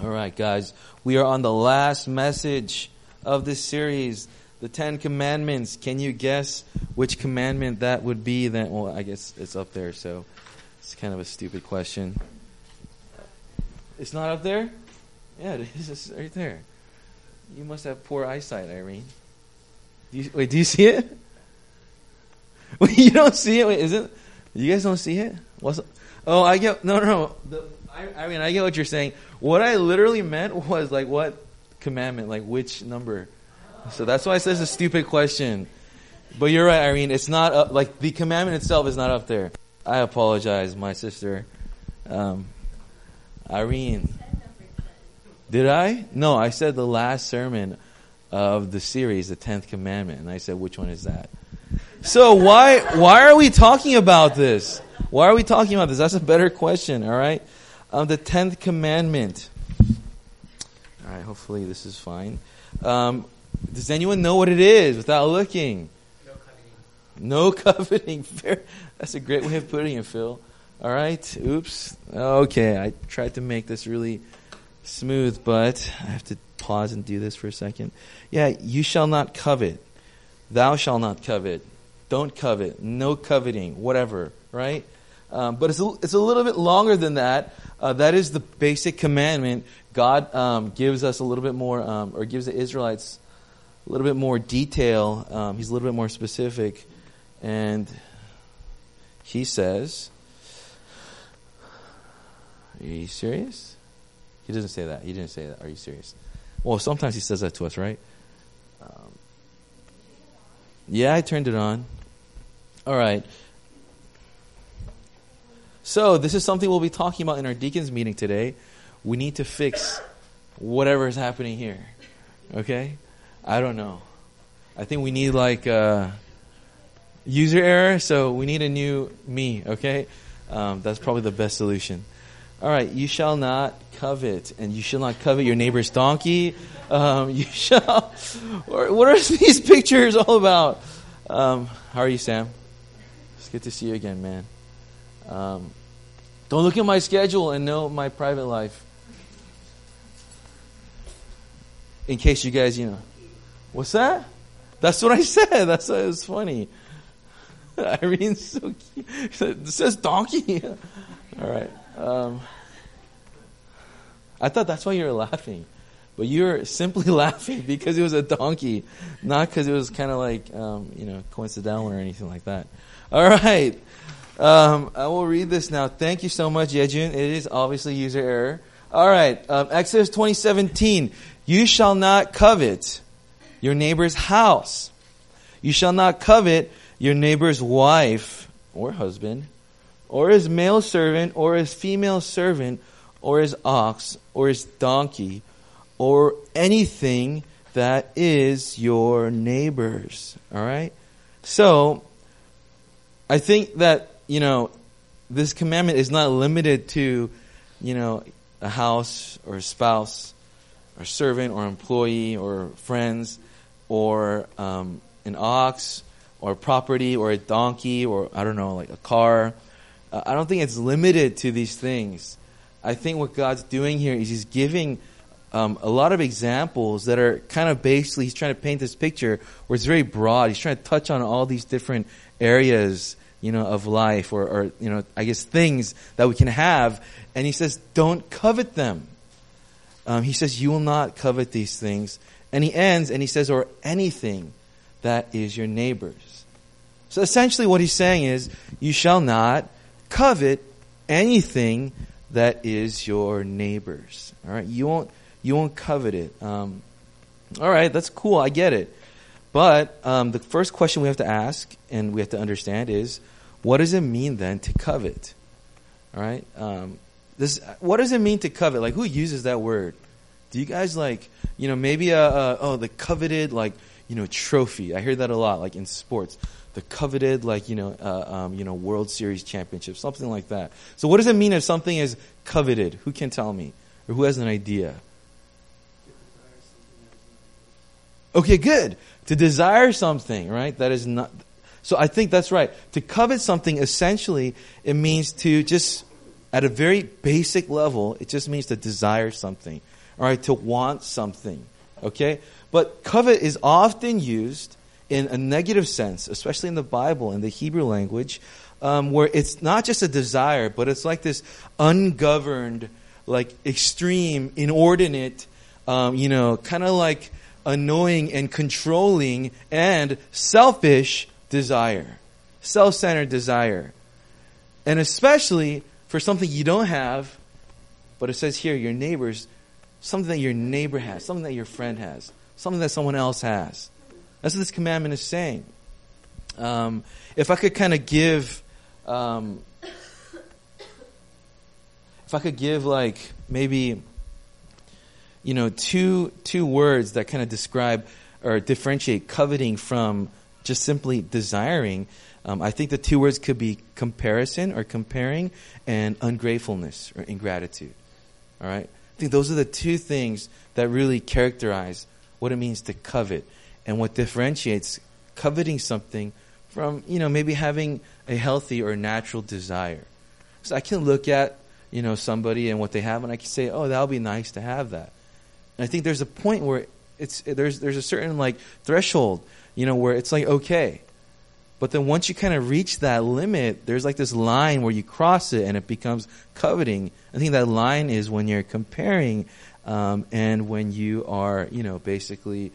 All right, guys. We are on the last message of this series, the Ten Commandments. Can you guess which commandment that would be? Then, well, I guess it's up there, so it's kind of a stupid question. It's not up there? Yeah, it is. It's right there. You must have poor eyesight, Irene. Do you see it? Wait, you don't see it? Wait, is it? You guys don't see it? I get I get what you're saying. What I literally meant was like what commandment, like which number. So that's why I said it's a stupid question. But you're right, Irene. It's not up, like the commandment itself is not up there. I apologize, my sister. Irene. Did I? No, I said the last sermon of the series, the 10th commandment, and I said which one is that? So why are we talking about this? Why are we talking about this? That's a better question, all right? The 10th commandment. All right, hopefully this is fine. Does anyone know what it is without looking? No coveting. That's a great way of putting it, Phil. All right, oops. Okay, I tried to make this really smooth, but I have to pause and do this for a second. Yeah, you shall not covet. Thou shalt not covet. Don't covet. No coveting. Whatever, right? But it's a little bit longer than that. That is the basic commandment. God gives us a little bit more, or gives the Israelites a little bit more detail. He's a little bit more specific. And he says, are you serious? He doesn't say that. He didn't say that. Are you serious? Well, sometimes he says that to us, right? Yeah, I turned it on. All right. So this is something we'll be talking about in our deacons meeting today. We need to fix whatever is happening here. Okay? I don't know. I think we need like user error, so we need a new me. Okay? That's probably the best solution. All right. You shall not covet, and you shall not covet your neighbor's donkey. You shall. What are these pictures all about? How are you, Sam? It's good to see you again, man. Don't look at my schedule and know my private life. In case you guys, what's that? That's what I said. That's why it was funny. Irene's so cute. It says donkey. All right. I thought that's why you were laughing. But you were simply laughing because it was a donkey, not because it was kind of like, coincidental or anything like that. All right. I will read this now. Thank you so much, Yejun. It is obviously user error. All right. Exodus 20:17. You shall not covet your neighbor's house. You shall not covet your neighbor's wife or husband, or his male servant, or his female servant, or his ox, or his donkey, or anything that is your neighbor's. All right? So, I think that, this commandment is not limited to, a house or a spouse or servant or employee or friends or an ox or property or a donkey or, I don't know, like a car. I don't think it's limited to these things. I think what God's doing here is He's giving a lot of examples that are kind of basically, He's trying to paint this picture where it's very broad. He's trying to touch on all these different areas, of life or I guess things that we can have. And He says, don't covet them. He says, you will not covet these things. And He ends and He says, or anything that is your neighbor's. So essentially what He's saying is, you shall not covet anything that is your neighbor's. All right, you won't covet it. All right, that's cool. I get it. But the first question we have to ask and we have to understand is, what does it mean then to covet? All right, what does it mean to covet? Like, who uses that word? Do you guys maybe the coveted trophy? I hear that a lot, like in sports. The coveted, World Series championship, something like that. So what does it mean if something is coveted? Who can tell me? Or who has an idea? Okay, good. To desire something, right? That is not... So I think that's right. To covet something, essentially, it means to just, At a very basic level, it just means to desire something. All right, to want something. Okay? But covet is often used in a negative sense, especially in the Bible, in the Hebrew language, where it's not just a desire, but it's like this ungoverned, like extreme, inordinate, kind of like annoying and controlling and selfish desire. Self-centered desire. And especially for something you don't have, but it says here, your neighbor's, something that your neighbor has, something that your friend has, something that someone else has. That's what this commandment is saying. If I could kind of give, like maybe, two words that kind of describe or differentiate coveting from just simply desiring, I think the two words could be comparison or comparing and ungratefulness or ingratitude. All right? I think those are the two things that really characterize what it means to covet and what differentiates coveting something from, maybe having a healthy or natural desire. So I can look at, somebody and what they have and I can say, oh, that would be nice to have that. And I think there's a point where there's a certain like threshold, where it's like, okay. But then once you kind of reach that limit, there's like this line where you cross it and it becomes coveting. I think that line is when you're comparing and when you are, basically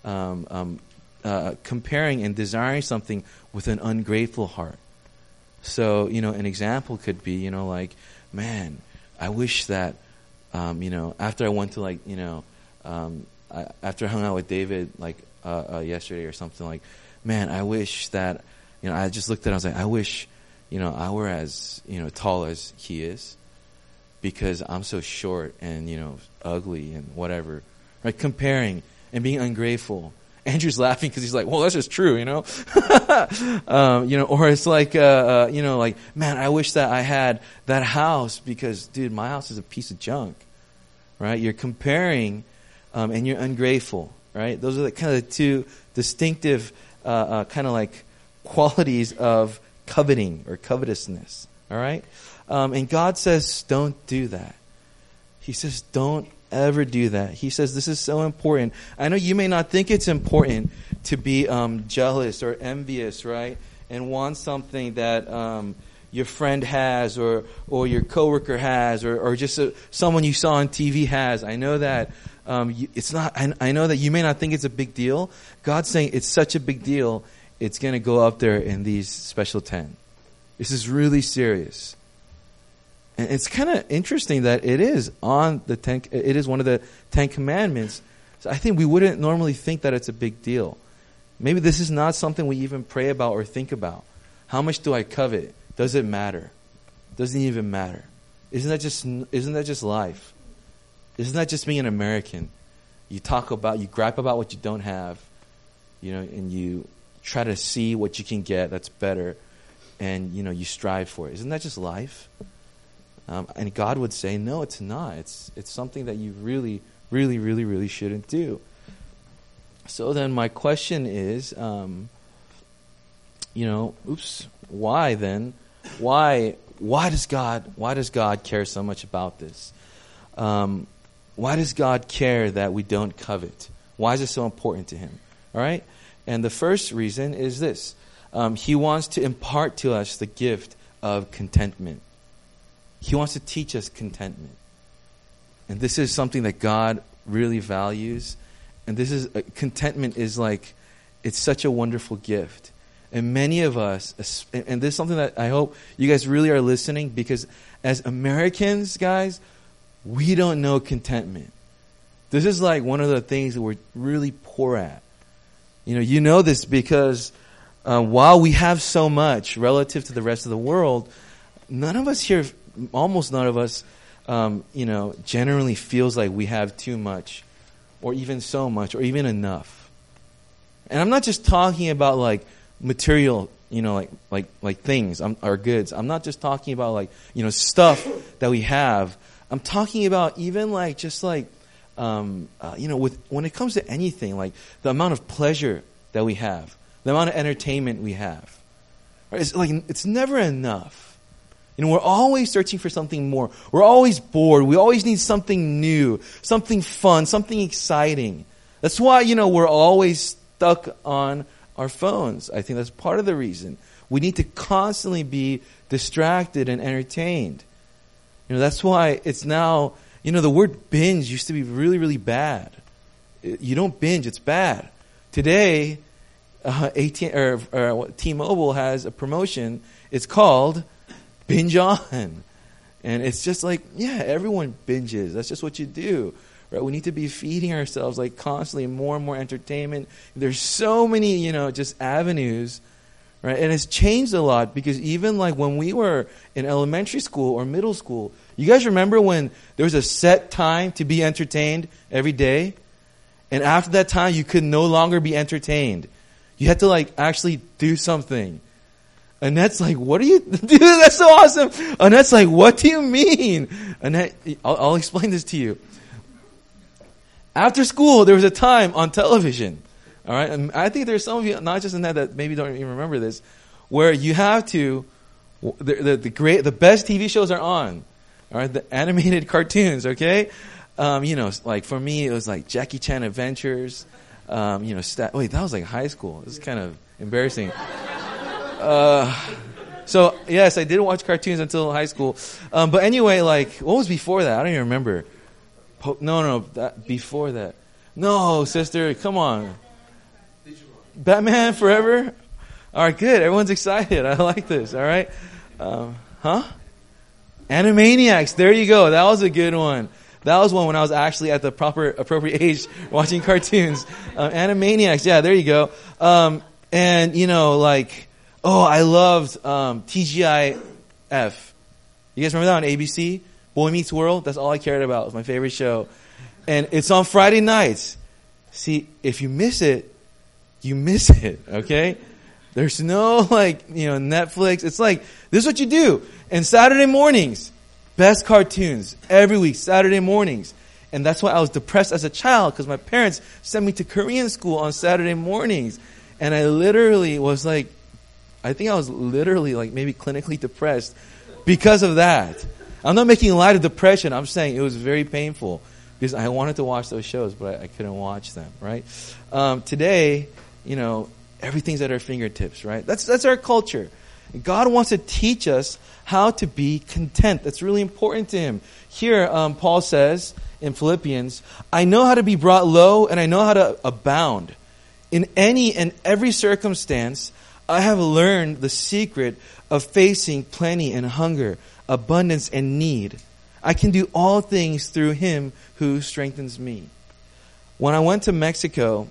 comparing and desiring something with an ungrateful heart. So, an example could be, like, man, I wish that, after I went to after I hung out with David yesterday or something, like, man, I wish that, I just looked at it, I was like, I wish, I were as, tall as he is, because I'm so short and, ugly and whatever. Right? Comparing and being ungrateful. Andrew's laughing because he's like, well, that's just true, or it's like, like, man, I wish that I had that house because, dude, my house is a piece of junk, right? You're comparing, and you're ungrateful, right? Those are the kind of the two distinctive, kind of like qualities of coveting or covetousness, all right? And God says, don't do that. He says, don't ever do that. He says this is so important. I know you may not think it's important to be jealous or envious, right? And want something that your friend has or your coworker has or just someone you saw on TV has. I know that it's not. I know that you may not think it's a big deal. God's saying it's such a big deal. It's going to go up there in these special 10. This is really serious. And it's kind of interesting that it is on the it is one of the 10 commandments. So I think we wouldn't normally think that it's a big deal. Maybe this is not something we even pray about or think about. How much do I covet? Does it matter? Doesn't even matter. Isn't that just life? Isn't that just being an American? You gripe about what you don't have, and you try to see what you can get that's better, and you strive for it. Isn't that just life? And God would say, no, it's not. It's something that you really, really, really, really shouldn't do. So then my question is, why then? Why does God care so much about this? Why does God care that we don't covet? Why is it so important to him? All right? And the first reason is this. He wants to impart to us the gift of contentment. He wants to teach us contentment. And this is something that God really values. And contentment is it's such a wonderful gift. And many of us, and this is something that I hope you guys really are listening, because as Americans, guys, we don't know contentment. This is one of the things that we're really poor at. You know this because while we have so much relative to the rest of the world, almost none of us, generally feels like we have too much or even so much or even enough. And I'm not just talking about material, like things or goods. I'm not just talking about stuff that we have. I'm talking about even when it comes to anything, the amount of pleasure that we have, the amount of entertainment we have. Right? It's never enough. We're always searching for something more. We're always bored. We always need something new, something fun, something exciting. That's why, we're always stuck on our phones. I think that's part of the reason. We need to constantly be distracted and entertained. That's why it's now, the word binge used to be really, really bad. You don't binge, it's bad. Today, T-Mobile has a promotion. It's called Binge On. And it's just like, everyone binges. That's just what you do. Right? We need to be feeding ourselves like constantly more and more entertainment. There's so many, just avenues. Right? And it's changed a lot because even like when we were in elementary school or middle school, you guys remember when there was a set time to be entertained every day? And after that time, you could no longer be entertained. You had to like actually do something. Annette's like, what are you, dude, that's so awesome. Annette's like, what do you mean? Annette, I'll explain this to you. After school, there was a time on television. All right, and I think there's some of you, not just Annette, that maybe don't even remember this, where you have to, the best TV shows are on. All right, the animated cartoons, okay? Like for me, it was like Jackie Chan Adventures. Wait, that was like high school. This is kind of embarrassing. So yes, I did watch cartoons until high school. But anyway, like what was before that? I don't even remember. Before that. No, sister, come on. Batman Forever. All right, good. Everyone's excited. I like this. All right. Animaniacs. There you go. That was a good one. That was one when I was actually at the appropriate age watching cartoons. Animaniacs. Yeah, there you go. I loved TGIF. You guys remember that on ABC? Boy Meets World. That's all I cared about. It was my favorite show. And it's on Friday nights. See, if you miss it, you miss it, okay? There's no, Netflix. It's like, this is what you do. And Saturday mornings, best cartoons every week, Saturday mornings. And that's why I was depressed as a child, because my parents sent me to Korean school on Saturday mornings. And I literally was like, maybe clinically depressed because of that. I'm not making light of depression. I'm saying it was very painful because I wanted to watch those shows, but I couldn't watch them, right? Today, everything's at our fingertips, right? That's our culture. God wants to teach us how to be content. That's really important to Him. Here, Paul says in Philippians, I know how to be brought low and I know how to abound. In any and every circumstance, I have learned the secret of facing plenty and hunger, abundance and need. I can do all things through Him who strengthens me. When I went to Mexico,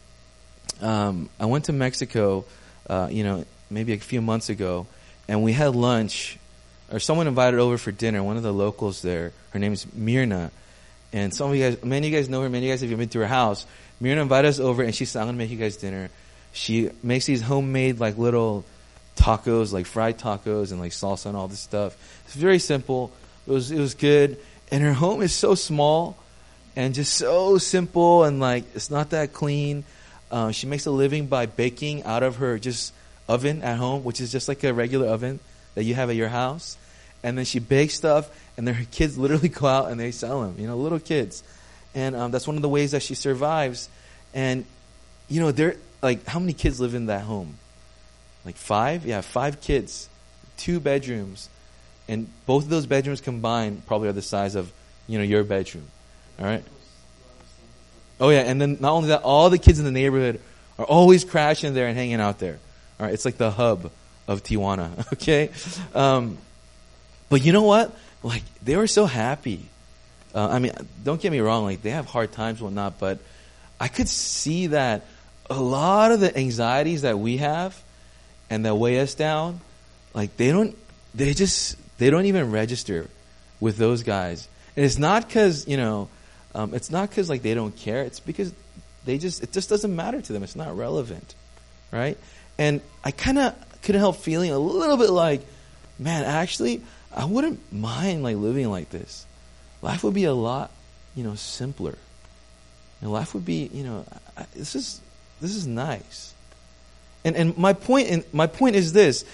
maybe a few months ago, and we had lunch, or someone invited over for dinner, one of the locals there. Her name is Mirna. And many of you guys know her, many of you guys have been to her house. Mirna invited us over, and she said, I'm going to make you guys dinner. She makes these homemade, little tacos, fried tacos, and, salsa and all this stuff. It's very simple. It was good. And her home is so small, and just so simple, and, it's not that clean. She makes a living by baking out of her just oven at home, which is just like a regular oven that you have at your house. And then she bakes stuff, and then her kids literally go out and they sell them, little kids. And that's one of the ways that she survives. And, they're how many kids live in that home? 5? Yeah, 5 kids, 2 bedrooms. And both of those bedrooms combined probably are the size of, your bedroom. All right? Oh, yeah, and then not only that, all the kids in the neighborhood are always crashing there and hanging out there. All right, it's like the hub of Tijuana, okay? But you know what? They were so happy. Don't get me wrong, they have hard times and whatnot, but I could see that a lot of the anxieties that we have and that weigh us down, they don't even register with those guys. And it's not because, it's not because they don't care. It's because it just doesn't matter to them. It's not relevant, right? And I kind of couldn't help feeling a little bit man, actually, I wouldn't mind living like this. Life would be a lot, simpler. And life would be, this is nice. And my point is this: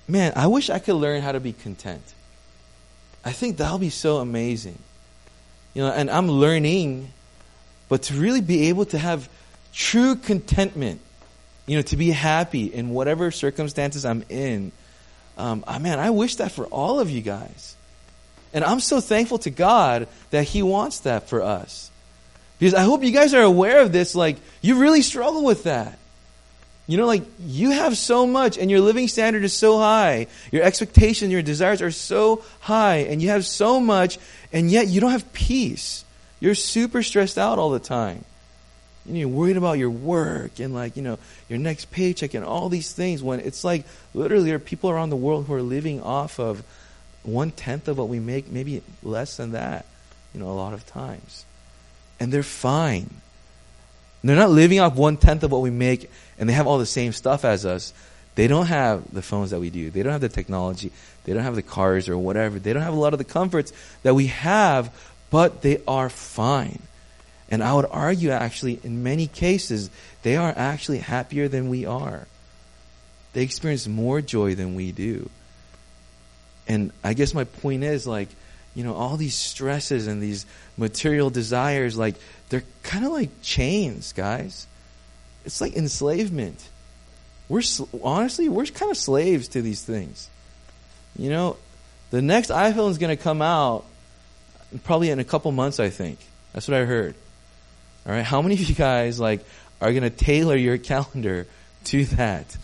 man, I wish I could learn how to be content. I think that'll be so amazing. And I'm learning, but to really be able to have true contentment, to be happy in whatever circumstances I'm in. Man, I wish that for all of you guys. And I'm so thankful to God that He wants that for us. Because I hope you guys are aware of this. Like, you really struggle with that. You have so much and your living standard is so high. Your expectations, your desires are so high and you have so much and yet you don't have peace. You're super stressed out all the time. You're worried about your work and your next paycheck and all these things when it's like literally there are people around the world who are living off of 1/10 of what we make, maybe less than that, a lot of times. And they're fine. And they're not living off 1/10 of what we make and they have all the same stuff as us. They don't have the phones that we do. They don't have the technology. They don't have the cars or whatever. They don't have a lot of the comforts that we have, but they are fine. And I would argue actually in many cases, they are actually happier than we are. They experience more joy than we do. And I guess my point is all these stresses and these material desires, they're kind of like chains, guys. It's like enslavement. We're kind of slaves to these things. The next iPhone is going to come out probably in a couple months, I think. That's what I heard. All right, how many of you guys are going to tailor your calendar to that?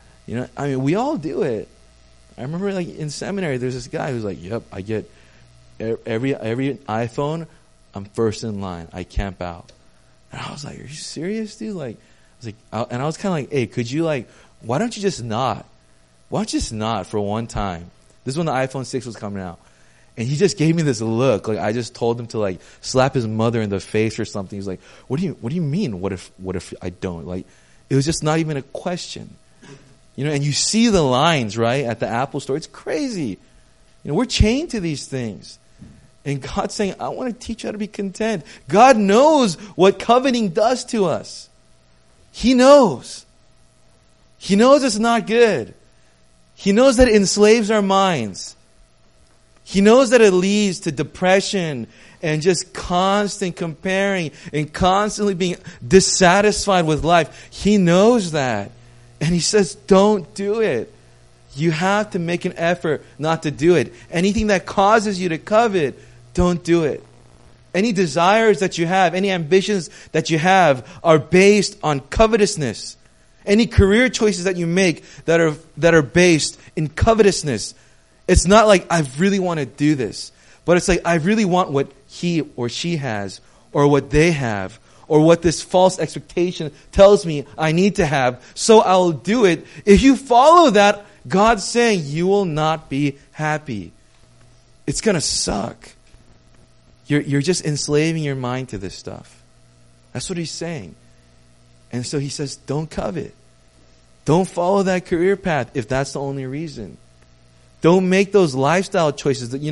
We all do it. I remember in seminary, there's this guy who's like, "Yep, I get every iPhone, I'm first in line. I camp out." And I was like, "Are you serious, dude?" And I was kind of like, "Hey, could you why don't you just not? Why don't you just not for one time?" This is when the iPhone 6 was coming out. And he just gave me this look, I just told him to slap his mother in the face or something. He's like, "What do you mean? What if I don't?" It was just not even a question. And you see the lines, right, at the Apple store. It's crazy. We're chained to these things. And God's saying, I want to teach you how to be content. God knows what coveting does to us. He knows. He knows it's not good. He knows that it enslaves our minds. He knows that it leads to depression and just constant comparing and constantly being dissatisfied with life. He knows that. And He says, don't do it. You have to make an effort not to do it. Anything that causes you to covet, don't do it. Any desires that you have, any ambitions that you have are based on covetousness. Any career choices that you make that are based in covetousness. It's not I really want to do this. But it's I really want what he or she has or what they have or what this false expectation tells me I need to have, so I'll do it. If you follow that, God's saying you will not be happy. It's going to suck. You're just enslaving your mind to this stuff. That's what He's saying. And so He says, don't covet. Don't follow that career path if that's the only reason. Don't make those lifestyle choices that,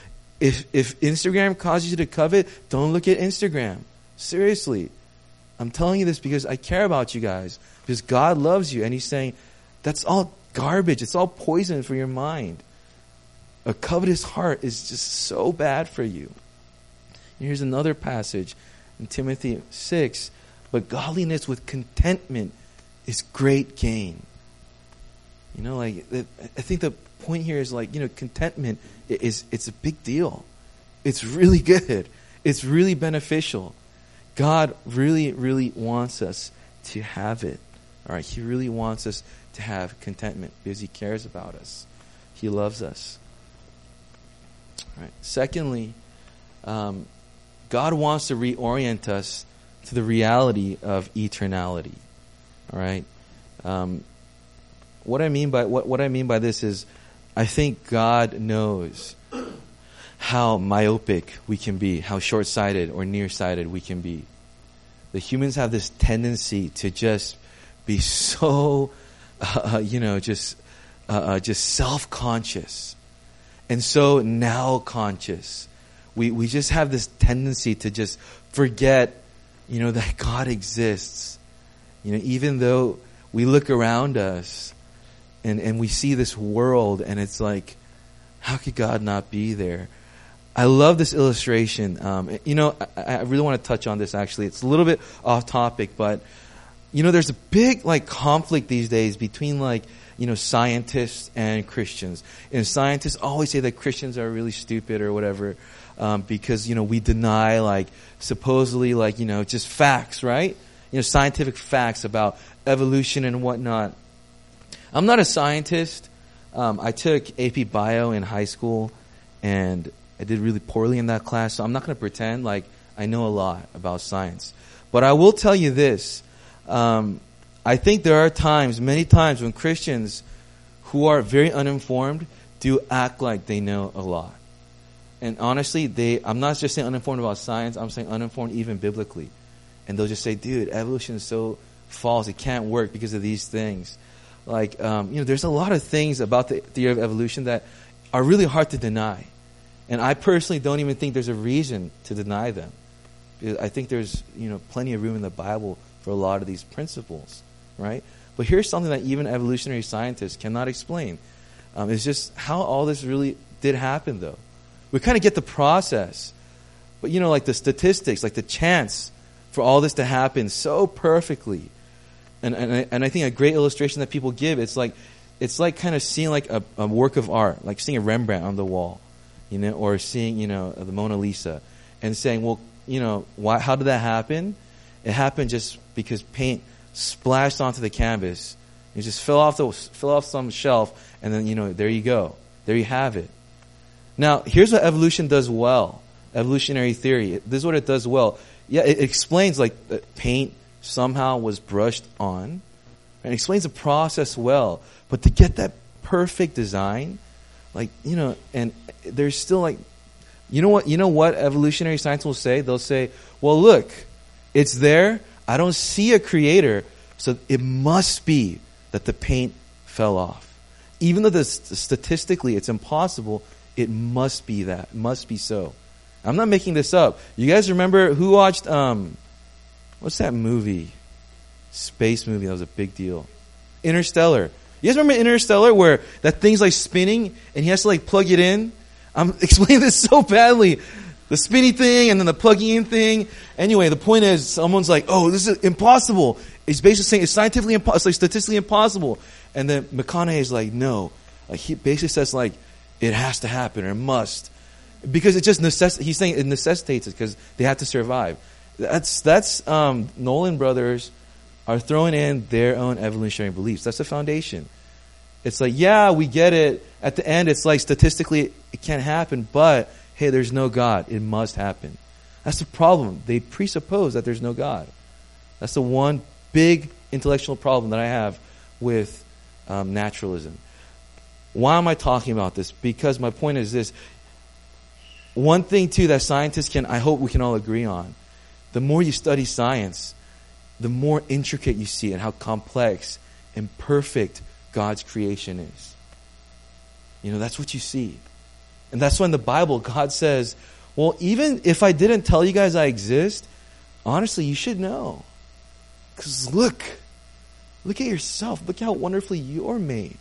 if Instagram causes you to covet, don't look at Instagram. Seriously. I'm telling you this because I care about you guys. Because God loves you. And He's saying, that's all garbage. It's all poison for your mind. A covetous heart is just so bad for you. And here's another passage in Timothy 6. But godliness with contentment is great gain. I think the point here is contentment it's a big deal. It's really good. It's really beneficial. God really, really wants us to have it. All right, He really wants us to have contentment because He cares about us. He loves us. All right. Secondly, God wants to reorient us to the reality of eternality. All right. What I mean by this is, I think God knows how myopic we can be, how short-sighted or nearsighted we can be. The humans have this tendency to just be so, just self-conscious and so now-conscious. We just have this tendency to just forget, that God exists. Even though we look around us and we see this world, and it's like, how could God not be there? I love this illustration. I really want to touch on this, actually. It's a little bit off topic, but, there's a big, conflict these days between, scientists and Christians. And scientists always say that Christians are really stupid or whatever, because, we deny, supposedly, just facts, right? Scientific facts about evolution and whatnot. I'm not a scientist. I took AP Bio in high school, and I did really poorly in that class, so I'm not going to pretend like I know a lot about science. But I will tell you this. I think there are many times, when Christians who are very uninformed do act like they know a lot. And honestly, I'm not just saying uninformed about science, I'm saying uninformed even biblically. And they'll just say, dude, evolution is so false, it can't work because of these things. There's a lot of things about the theory of evolution that are really hard to deny. And I personally don't even think there's a reason to deny them. Because I think there's, plenty of room in the Bible for a lot of these principles, right? But here's something that even evolutionary scientists cannot explain. It's just how all this really did happen, though. We kind of get the process. But, the statistics, the chance for all this to happen so perfectly. And I think a great illustration that people give, it's like kind of seeing a work of art, like seeing a Rembrandt on the wall, or seeing, the Mona Lisa, and saying, well, how did that happen? It happened just because paint splashed onto the canvas. It just fell off some shelf, and then, there you go. There you have it. Now, here's what evolution does well. Evolutionary theory. This is what it does well. Yeah, it explains that paint somehow was brushed on, and it explains the process well. But to get that perfect design, and there's still you know what evolutionary science will say? They'll say, well, look, it's there. I don't see a creator, so it must be that the paint fell off. Even though statistically it's impossible, it must be that. It must be so. I'm not making this up. You guys remember who watched, what's that movie? Space movie that was a big deal. Interstellar. You guys remember Interstellar where that thing's spinning and he has to plug it in? I'm explaining this so badly. The spinny thing and then the plugging in thing. Anyway, the point is, someone's like, oh, this is impossible. It's basically saying it's scientifically impossible. It's statistically impossible. And then McConaughey is like, no. He basically says it has to happen or it must. Because it just he's saying it necessitates it because they have to survive. That's Nolan Brothers are throwing in their own evolutionary beliefs. That's the foundation. It's yeah, we get it. At the end, it's statistically it can't happen, but hey, there's no God. It must happen. That's the problem. They presuppose that there's no God. That's the one big intellectual problem that I have with naturalism. Why am I talking about this? Because my point is this. One thing, too, that scientists I hope we can all agree on. The more you study science, the more intricate you see and how complex and perfect God's creation is. That's what you see. And that's why in the Bible, God says, well, even if I didn't tell you guys I exist, honestly, you should know. Because look at yourself. Look how wonderfully you're made.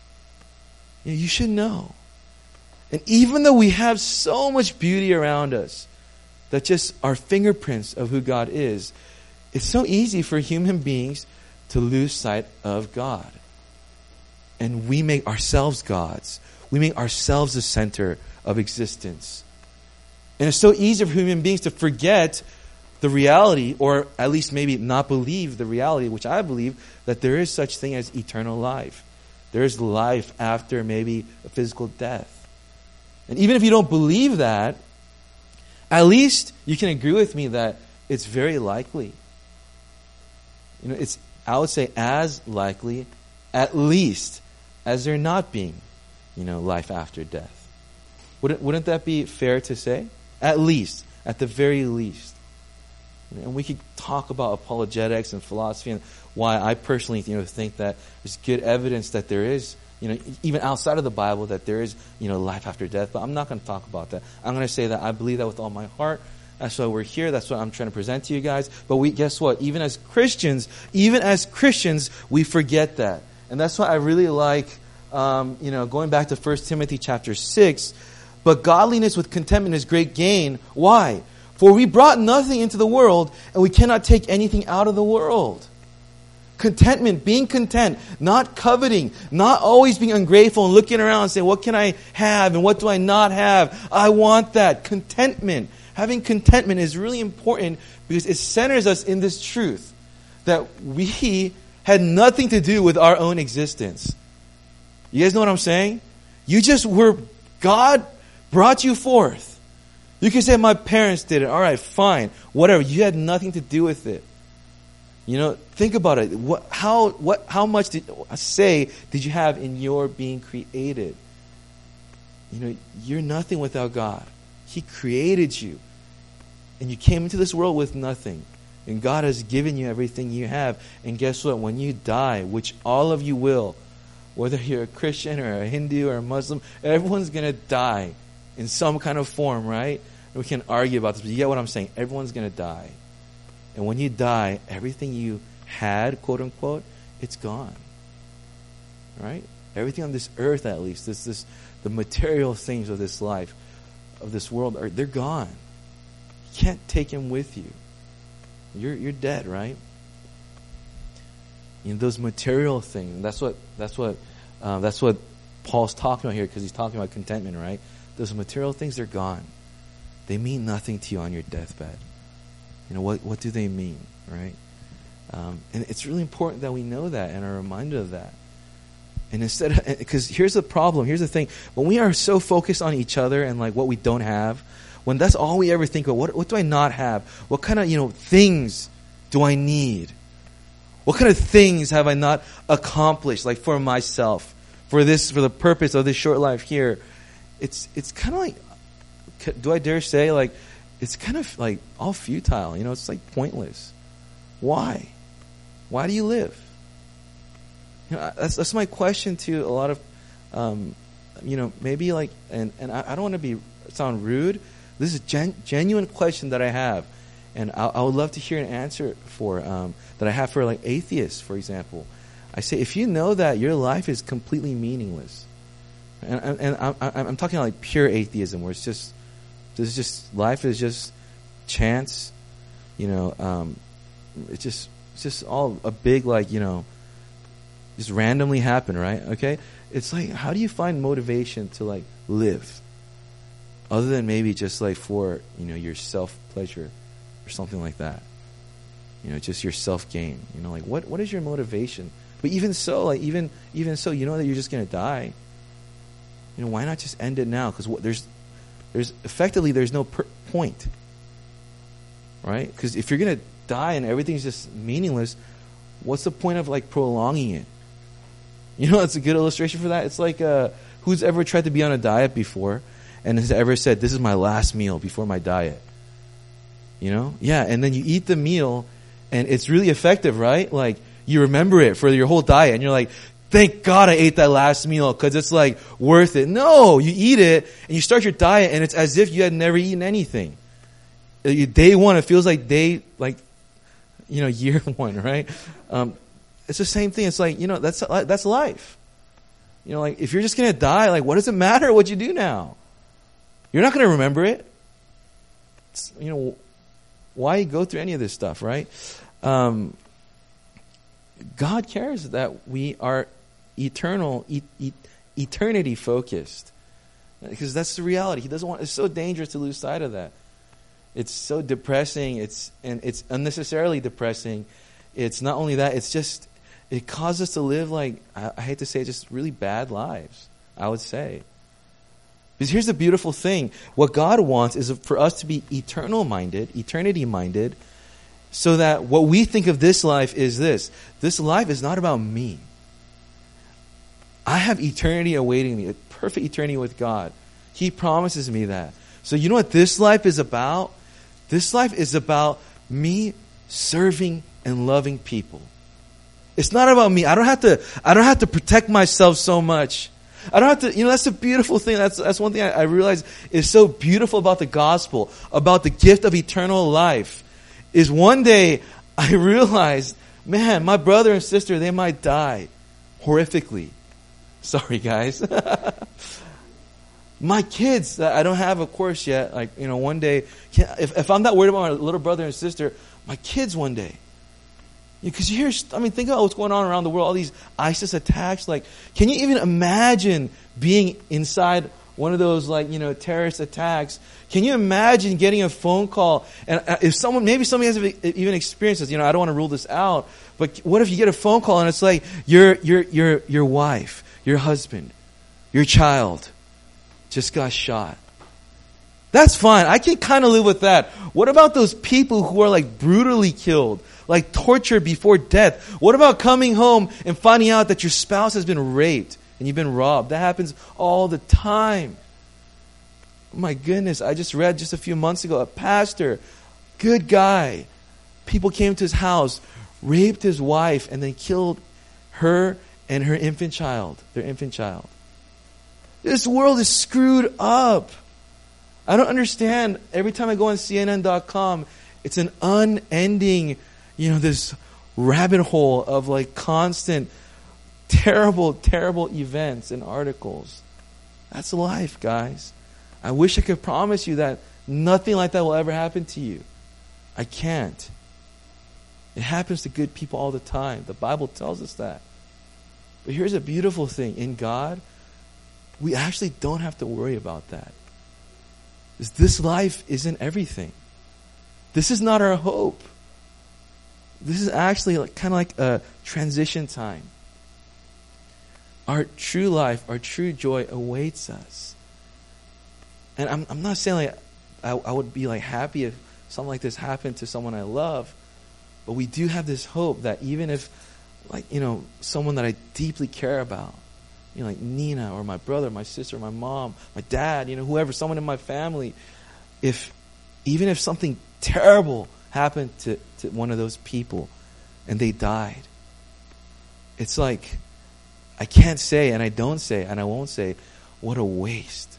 You should know. And even though we have so much beauty around us that just are fingerprints of who God is, it's so easy for human beings to lose sight of God. And we make ourselves gods. We make ourselves the center of existence. And it's so easy for human beings to forget the reality, or at least maybe not believe the reality, which I believe, that there is such thing as eternal life. There is life after maybe a physical death. And even if you don't believe that, at least you can agree with me that it's very likely. It's, I would say, as likely, at least, as there not being, life after death. Wouldn't that be fair to say? At least, at the very least. And we could talk about apologetics and philosophy and why I personally, think that there's good evidence that there is, even outside of the Bible, that there is, life after death. But I'm not going to talk about that. I'm going to say that I believe that with all my heart. That's why we're here. That's what I'm trying to present to you guys. But guess what? Even as Christians, we forget that. And that's why I really like, going back to 1 Timothy chapter 6, but godliness with contentment is great gain. Why? For we brought nothing into the world, and we cannot take anything out of the world. Contentment, being content, not coveting, not always being ungrateful and looking around and saying, what can I have and what do I not have? I want that. Contentment. Having contentment is really important because it centers us in this truth that we had nothing to do with our own existence. You guys know what I'm saying? You just were, God brought you forth. You can say, my parents did it. All right, fine. Whatever. You had nothing to do with it. Think about it. How much did you have in your being created? You're nothing without God. He created you. And you came into this world with nothing. And God has given you everything you have. And guess what? When you die, which all of you will, whether you're a Christian or a Hindu or a Muslim, everyone's going to die in some kind of form, right? And we can argue about this, but you get what I'm saying. Everyone's going to die. And when you die, everything you had, quote unquote, it's gone. Right? Everything on this earth, at least, the material things of this life, of this world, they're gone. You can't take them with you. You're dead, right? Those material things. That's what Paul's talking about here, because he's talking about contentment, right? Those material things, they're gone. They mean nothing to you on your deathbed. What do they mean, right? And it's really important that we know that and are reminded of that. And because here's the problem, here's the thing. When we are so focused on each other and like what we don't have, when that's all we ever think of, what do I not have? What kind of, things do I need? What kind of things have I not accomplished, like for myself, for the purpose of this short life here? It's kind of like, do I dare say, like, it's kind of like all futile. It's like pointless. Why? Why do you live? That's my question to a lot of, maybe like, and I don't want to sound rude. This is a genuine question that I have, and I would love to hear an answer for that I have for like atheists, for example. I say, if you know that your life is completely meaningless, and I'm talking like pure atheism, where it's just life is just chance, it's just all a big just randomly happen, right? Okay, it's like, how do you find motivation to like live, other than maybe just like for your self pleasure or something like that, just your self gain, like what is your motivation? But even so, like even so, that you're just gonna die. Why not just end it now? Because there's effectively no point, right? Because if you're gonna die and everything's just meaningless, what's the point of like prolonging it? It's a good illustration for that. It's like who's ever tried to be on a diet before and has ever said, this is my last meal before my diet? Yeah, and then you eat the meal and it's really effective, right? Like you remember it for your whole diet and you're like, thank God I ate that last meal because it's like worth it. No, you eat it and you start your diet and it's as if you had never eaten anything. Day one, it feels like year one, right? It's the same thing. It's like, that's life. Like if you're just going to die, like what does it matter what you do now? You're not going to remember it. It's, why go through any of this stuff, right? God cares that we are eternity focused, because that's the reality. He doesn't want. It's so dangerous to lose sight of that. It's so depressing. It's unnecessarily depressing. It's not only that. It causes us to live like, I hate to say it, just really bad lives, I would say. Because here's the beautiful thing. What God wants is for us to be eternity minded, so that what we think of this life is this. This life is not about me. I have eternity awaiting me, a perfect eternity with God. He promises me that. So you know what this life is about? This life is about me serving and loving people. It's not about me. I don't have to protect myself so much. I don't have to, that's the beautiful thing. That's one thing I realize is so beautiful about the gospel, about the gift of eternal life, is one day I realized, man, my brother and sister, they might die. horrifically. Sorry, guys. My kids, I don't have, of course, yet. Like, one day, if I'm not worried about my little brother and sister, my kids one day. Because you hear, think about what's going on around the world, all these ISIS attacks. Like, can you even imagine being inside one of those, terrorist attacks? Can you imagine getting a phone call? And if maybe somebody has even experienced this, I don't want to rule this out, but what if you get a phone call and it's like your wife, your husband, your child just got shot? That's fine. I can kind of live with that. What about those people who are brutally killed, tortured before death? What about coming home and finding out that your spouse has been raped and you've been robbed? That happens all the time. My goodness, I just read just a few months ago, a pastor, good guy. People came to his house, raped his wife, and then killed her and her infant child, their infant child. This world is screwed up. I don't understand. Every time I go on CNN.com, it's an unending, this rabbit hole of constant, terrible, terrible events and articles. That's life, guys. I wish I could promise you that nothing like that will ever happen to you. I can't. It happens to good people all the time. The Bible tells us that. But here's a beautiful thing. In God, we actually don't have to worry about that. This life isn't everything. This is not our hope. This is actually kind of like a transition time. Our true life, our true joy awaits us. And I'm not saying I would be happy if something like this happened to someone I love, but we do have this hope that even if someone that I deeply care about, like Nina or my brother, my sister, my mom, my dad, whoever, someone in my family, even if something terrible happened to one of those people and they died, it's like I can't say, and I don't say, and I won't say, what a waste.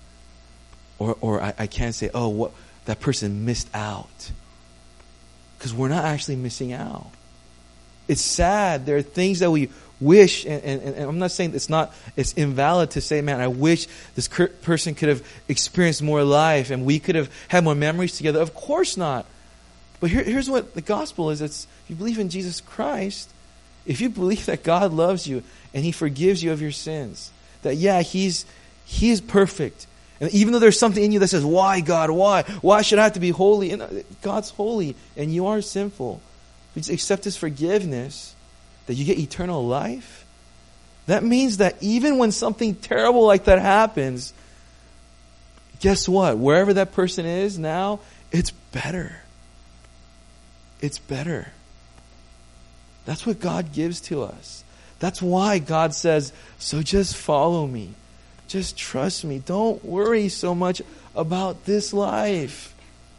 Or I can't say, oh, what that person missed out. Because we're not actually missing out. It's sad. There are things that we wish, and I'm not saying it's invalid to say, man, I wish this person could have experienced more life and we could have had more memories together. Of course not. But here's what the gospel is. It's if you believe in Jesus Christ, if you believe that God loves you and He forgives you of your sins, that He is perfect. And even though there's something in you that says, why God, why? Why should I have to be holy? And God's holy and you are sinful. But you accept His forgiveness, that you get eternal life. That means that even when something terrible like that happens, guess what? Wherever that person is now, it's better. It's better. That's what God gives to us. That's why God says, so just follow me. Just trust me. Don't worry so much about this life.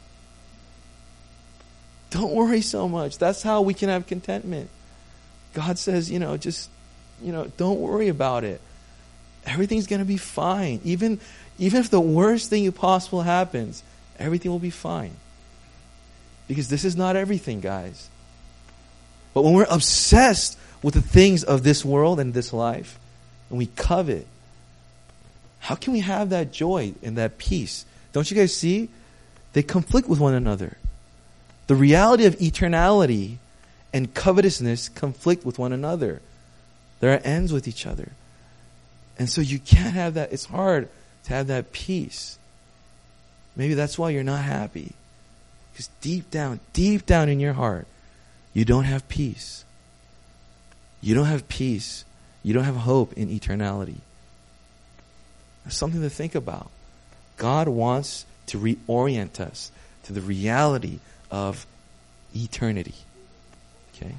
Don't worry so much. That's how we can have contentment. God says, don't worry about it. Everything's going to be fine. Even if the worst thing possible happens, everything will be fine. Because this is not everything, guys. But when we're obsessed with the things of this world and this life, and we covet, how can we have that joy and that peace? Don't you guys see? They conflict with one another. The reality of eternality and covetousness conflict with one another. There are ends with each other. And so you can't have that. It's hard to have that peace. Maybe that's why you're not happy. Because deep down in your heart, you don't have peace. You don't have peace. You don't have hope in eternality. That's something to think about. God wants to reorient us to the reality of eternity. Okay?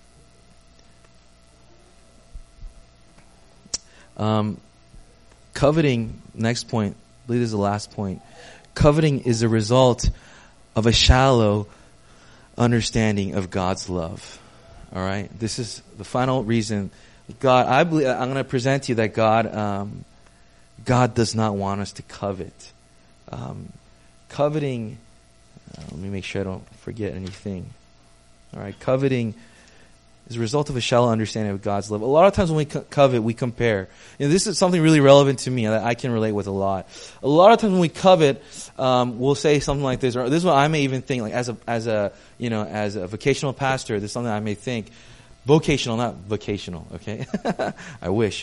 Coveting, next point, I believe this is the last point. Coveting is a result of a shallow understanding of God's love. All right? This is the final reason. I believe, I'm going to present to you that God does not want us to covet. Coveting, let me make sure I don't forget anything. All right, coveting is a result of a shallow understanding of God's love. A lot of times when we covet, we compare. This is something really relevant to me that I can relate with a lot. A lot of times when we covet, we'll say something like this, or this is what I may even think, like as a vocational pastor, this is something I may think. Vocational, not vocational, okay? I wish.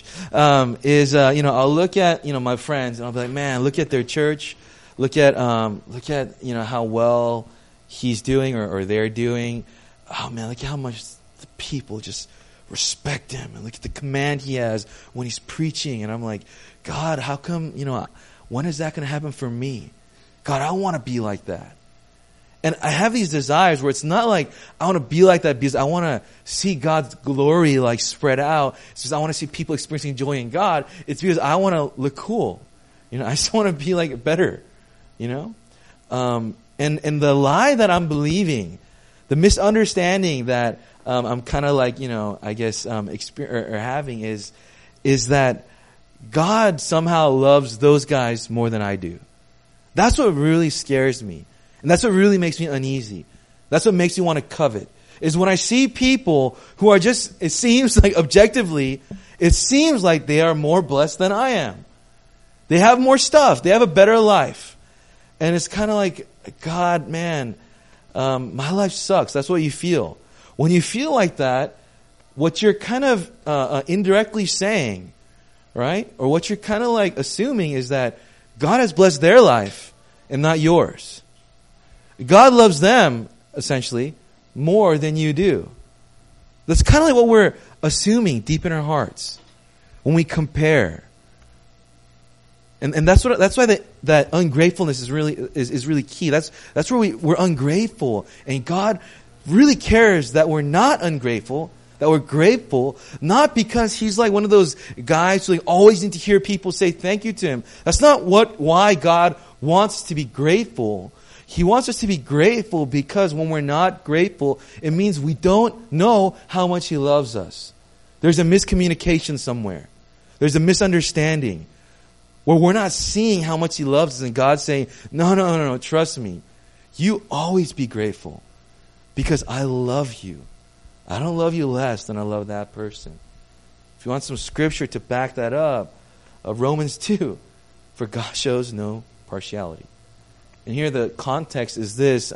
I'll look at, my friends and I'll be like, man, look at their church. Look at, how well he's doing or they're doing. Oh man, look at how much the people just respect him, and look at the command he has when he's preaching. And I'm like, God, how come, when is that going to happen for me? God, I want to be like that. And I have these desires where it's not like I want to be like that because I want to see God's glory like spread out. It's just I want to see people experiencing joy in God. It's because I want to look cool. I just want to be like better, And the lie that I'm believing, the misunderstanding that I'm kind of like, having is that God somehow loves those guys more than I do. That's what really scares me. And that's what really makes me uneasy. That's what makes me want to covet. Is when I see people who are just, it seems like objectively, it seems like they are more blessed than I am. They have more stuff. They have a better life. And it's kind of like, God, man, my life sucks. That's what you feel. When you feel like that, what you're kind of indirectly saying, right? Or what you're kind of like assuming is that God has blessed their life and not yours. God loves them, essentially, more than you do. That's kind of like what we're assuming deep in our hearts when we compare. And that's why that ungratefulness is really key. That's where we're ungrateful, and God really cares that we're not ungrateful, that we're grateful, not because He's like one of those guys who like always need to hear people say thank you to Him. That's not why God wants to be grateful. He wants us to be grateful because when we're not grateful, it means we don't know how much He loves us. There's a miscommunication somewhere. There's a misunderstanding where we're not seeing how much He loves us, and God's saying, no, trust me. You always be grateful because I love you. I don't love you less than I love that person. If you want some scripture to back that up, Romans 2, for God shows no partiality. And here the context is this,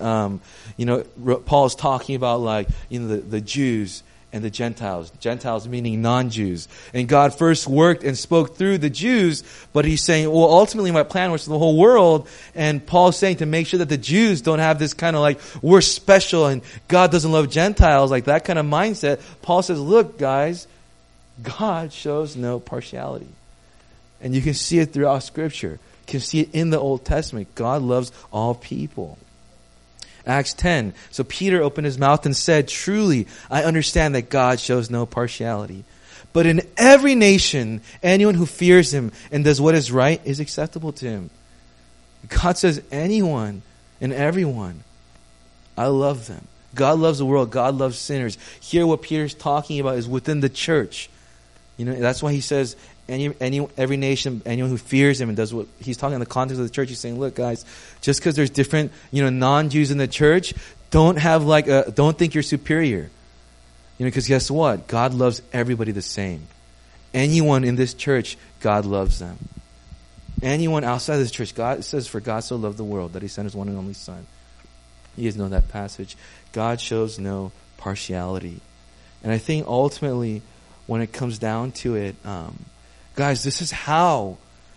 Paul's talking about the Jews and the Gentiles. Gentiles meaning non-Jews. And God first worked and spoke through the Jews, but He's saying, well, ultimately my plan was for the whole world. And Paul's saying to make sure that the Jews don't have this kind of like, we're special and God doesn't love Gentiles, like that kind of mindset. Paul says, look, guys, God shows no partiality. And you can see it throughout Scripture. You can see it in the Old Testament. God loves all people. Acts 10. So Peter opened his mouth and said, truly, I understand that God shows no partiality. But in every nation, anyone who fears Him and does what is right is acceptable to Him. God says anyone and everyone. I love them. God loves the world. God loves sinners. Here what Peter's talking about is within the church. That's why he says every nation, anyone who fears Him and does what He's talking in the context of the church. He's saying, look, guys, just because there's different, non-Jews in the church, don't think you're superior. Because guess what? God loves everybody the same. Anyone in this church, God loves them. Anyone outside this church, God says, for God so loved the world that He sent His one and only Son. You guys know that passage. God shows no partiality. And I think ultimately, when it comes down to it, guys, this is how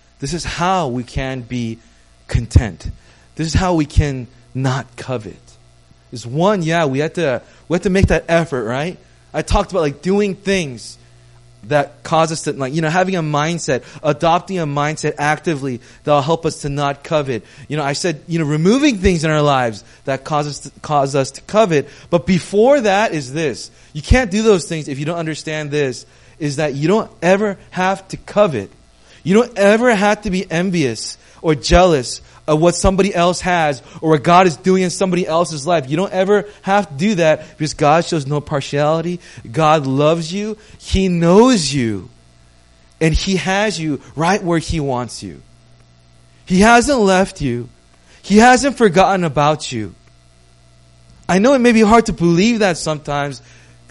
we can be content. This is how we can not covet. Is one, we have to make that effort, right? I talked about doing things that cause us to having a mindset, adopting a mindset actively that'll help us to not covet. I said, removing things in our lives that cause us to covet. But before that is this. You can't do those things if you don't understand this. Is that you don't ever have to covet. You don't ever have to be envious or jealous of what somebody else has or what God is doing in somebody else's life. You don't ever have to do that because God shows no partiality. God loves you. He knows you. And He has you right where He wants you. He hasn't left you. He hasn't forgotten about you. I know it may be hard to believe that sometimes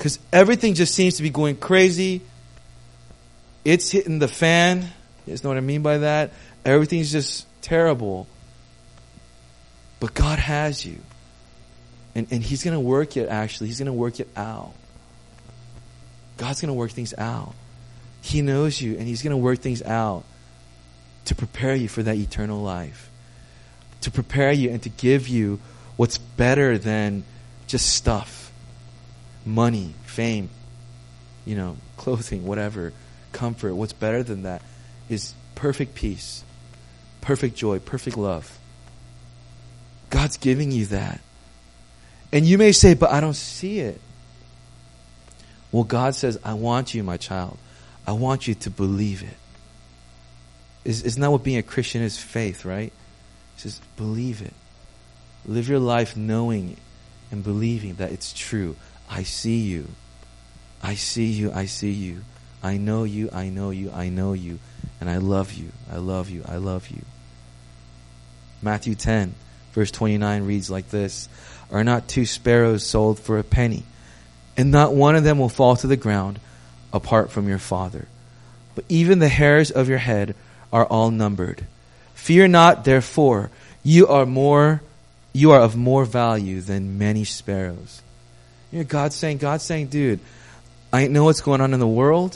Because everything just seems to be going crazy. It's hitting the fan. You guys know what I mean by that? Everything's just terrible. But God has you. And He's going to work it, actually. He's going to work it out. God's going to work things out. He knows you, and He's going to work things out to prepare you for that eternal life. To prepare you and to give you what's better than just stuff. Money, fame, clothing, whatever, comfort. What's better than that is perfect peace, perfect joy, perfect love. God's giving you that. And you may say, but I don't see it. Well, God says, I want you, my child. I want you to believe it. Isn't that what being a Christian is? Faith, right? He says, believe it. Live your life knowing and believing that it's true. I see you. I see you. I see you. I know you. I know you. I know you. And I love you. I love you. I love you. Matthew 10, verse 29 reads like this. Are not 2 sparrows sold for a penny? And not one of them will fall to the ground apart from your Father. But even the hairs of your head are all numbered. Fear not, therefore, you are of more value than many sparrows. God's saying, dude, I know what's going on in the world.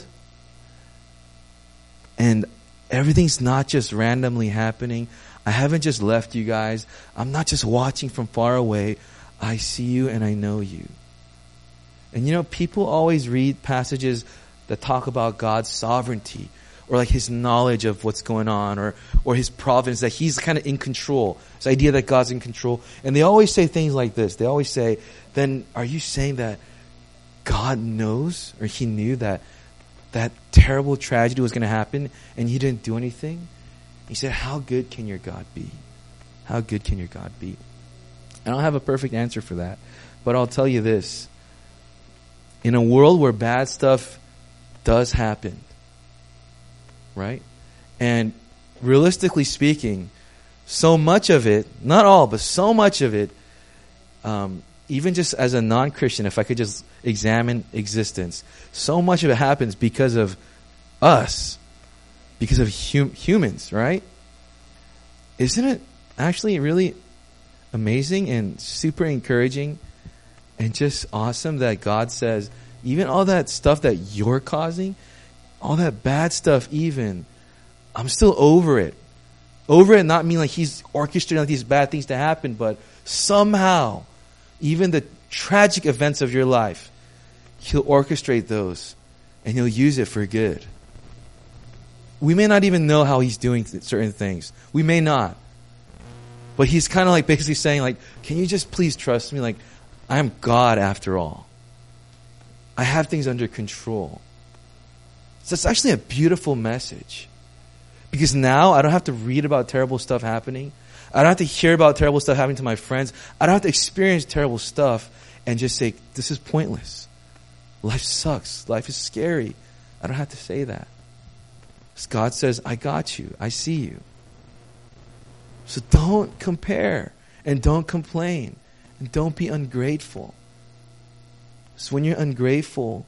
And everything's not just randomly happening. I haven't just left you guys. I'm not just watching from far away. I see you and I know you. And people always read passages that talk about God's sovereignty or like His knowledge of what's going on or His providence, that He's kind of in control. This idea that God's in control. And they always say things like this. They always say, then are you saying that God knows or He knew that terrible tragedy was going to happen and He didn't do anything? He said, how good can your God be? How good can your God be? I don't have a perfect answer for that, but I'll tell you this. In a world where bad stuff does happen, right? And realistically speaking, so much of it, not all, but so much of it, even just as a non-Christian, if I could just examine existence, so much of it happens because of us, because of humans, right? Isn't it actually really amazing and super encouraging and just awesome that God says, even all that stuff that you're causing, all that bad stuff even, I'm still over it. Over it not mean like He's orchestrating like these bad things to happen, but somehow, even the tragic events of your life, He'll orchestrate those and He'll use it for good. We may not even know how He's doing certain things. We may not. But He's kind of like basically saying like, can you just please trust me? Like, I'm God after all. I have things under control. So it's actually a beautiful message. Because now I don't have to read about terrible stuff happening. I don't have to hear about terrible stuff happening to my friends. I don't have to experience terrible stuff and just say, this is pointless. Life sucks. Life is scary. I don't have to say that. Because God says, I got you. I see you. So don't compare and don't complain and don't be ungrateful. So when you're ungrateful,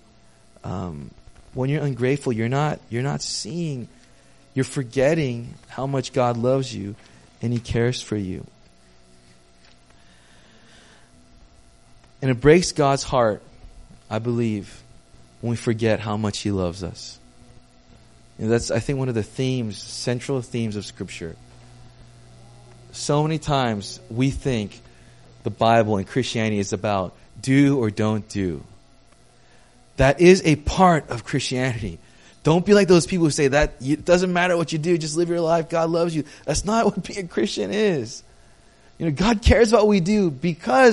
you're not seeing, you're forgetting how much God loves you and He cares for you. And it breaks God's heart, I believe, when we forget how much He loves us. And that's, I think, one of the central themes of Scripture. So many times we think the Bible and Christianity is about do or don't do. That is a part of Christianity. Don't be like those people who say that it doesn't matter what you do, just live your life, God loves you. That's not what being a Christian is. God cares about what we do because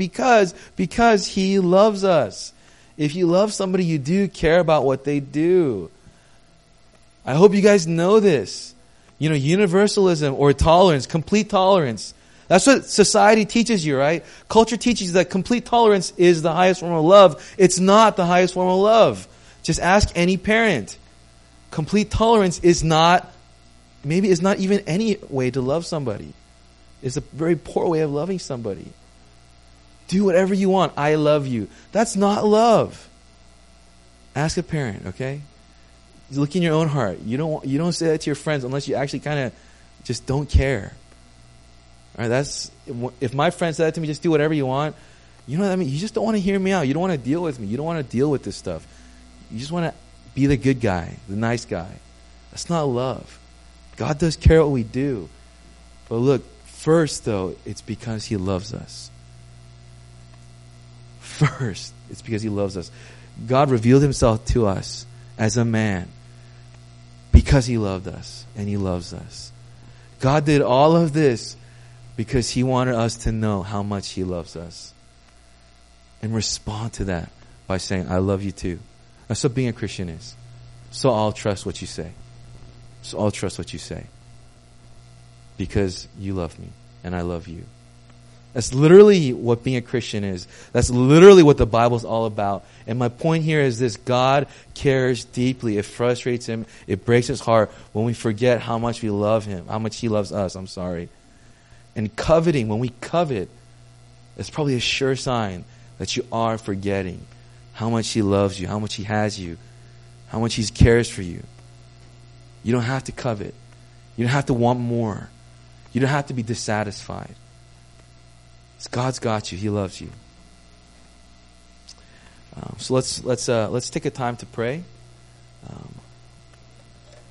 He loves us. If you love somebody, you do care about what they do. I hope you guys know this. Universalism or tolerance, complete tolerance. That's what society teaches you, right? Culture teaches you that complete tolerance is the highest form of love. It's not the highest form of love. Just ask any parent. Complete tolerance is not even any way to love somebody. It's a very poor way of loving somebody. Do whatever you want. I love you. That's not love. Ask a parent, okay? Look in your own heart. You don't say that to your friends unless you actually kind of just don't care. All right, if my friend said that to me, just do whatever you want. You know what I mean? You just don't want to hear me out. You don't want to deal with me. You don't want to deal with this stuff. You just want to be the good guy, the nice guy. That's not love. God does care what we do. But look, first though, it's because He loves us. First, it's because He loves us. God revealed Himself to us as a man because He loved us and He loves us. God did all of this because He wanted us to know how much He loves us. And respond to that by saying, I love you too. That's what being a Christian is. So I'll trust what you say. So I'll trust what you say. Because you love me and I love you. That's literally what being a Christian is. That's literally what the Bible's all about. And my point here is this: God cares deeply. It frustrates Him. It breaks His heart when we forget how much we love Him, how much He loves us. And coveting, when we covet, it's probably a sure sign that you are forgetting how much He loves you, how much He has you, how much He cares for you. You don't have to covet. You don't have to want more. You don't have to be dissatisfied. God's got you. He loves you. So let's take a time to pray.